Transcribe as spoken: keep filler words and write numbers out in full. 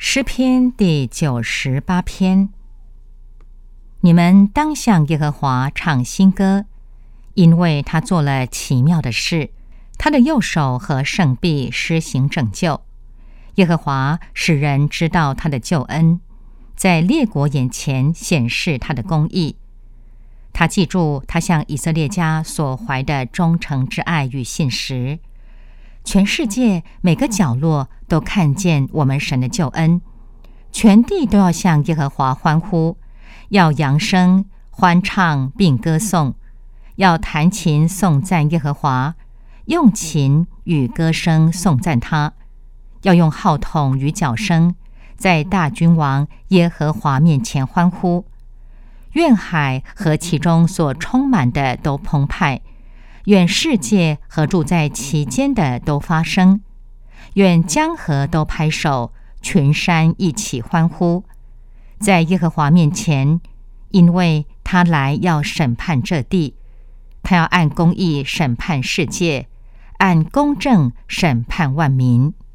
诗篇第九十八篇。你们当向耶和华唱新歌，因为他做了奇妙的事，他的右手和圣臂施行拯救。耶和华使人知道他的救恩，在列国眼前显示他的公义。他记住他向以色列家所怀的忠诚之爱与信实。全世界每个角落都看见我们神的救恩，全地都要向耶和华欢呼，要扬声欢唱并歌颂，要弹琴颂赞耶和华，用琴与歌声颂赞他，要用号筒与角声，在大君王耶和华面前欢呼。愿海和其中所充满的都澎湃，愿世界和住在其间的都发声，愿江河都拍手，群山一起欢呼，在耶和华面前，因为他来要审判这地，他要按公义审判世界，按公正审判万民。